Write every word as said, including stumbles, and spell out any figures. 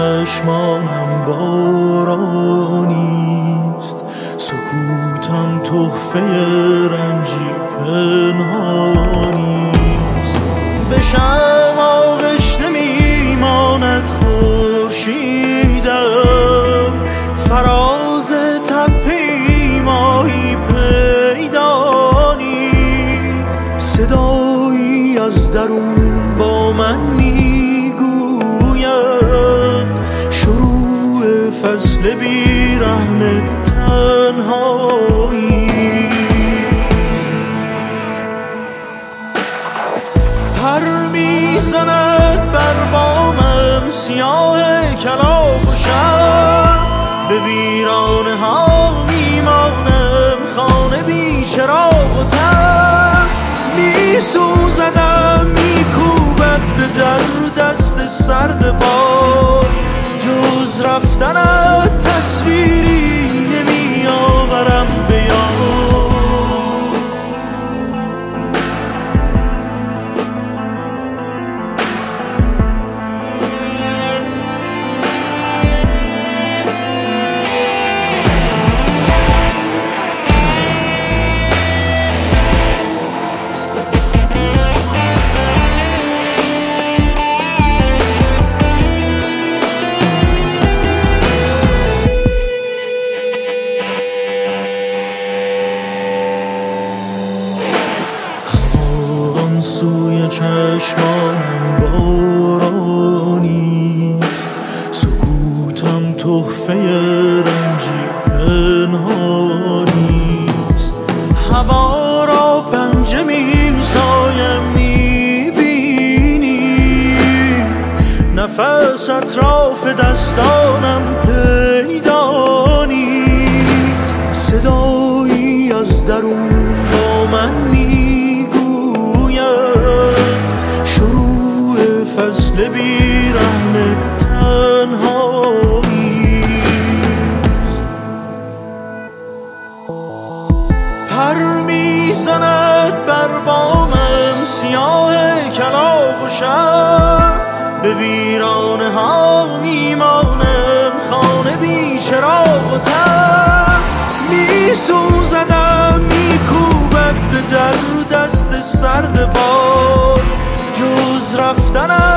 چشمانم بارانیست، سکوتم تحفه رنجی پنهانیست. به شم آغشته میماند خورشیدم، فراز تپه‌ای ماهی پیدا نیست. صدایی از درون با من میگوید شروع فصل بیرحم تنهایی. پر میزند بر بامم سیاه کلاغ و شب، به ویرانه ها میمانم خانه بی چراغ و تب. میسوزدم میکوبد به در دست سرد باد، جز رفتنت تصویری نمیآورم به یاد. سوی چشمانم بارانیست، سکوتم تحفه رنجی پنهانیست. هوا را پنجه میسایم میبینی، نفس اطراف دستانم پیدا نیست. صدایی از درون با من فصل بیرحم تنهاییست. پر میزند بر بامم سیاه کلاغ و شب، به ویرانه ها میمانم خانه بی چراغ و تب. میسوزدم میکوبد به در دست سرد باد، جز رفتنم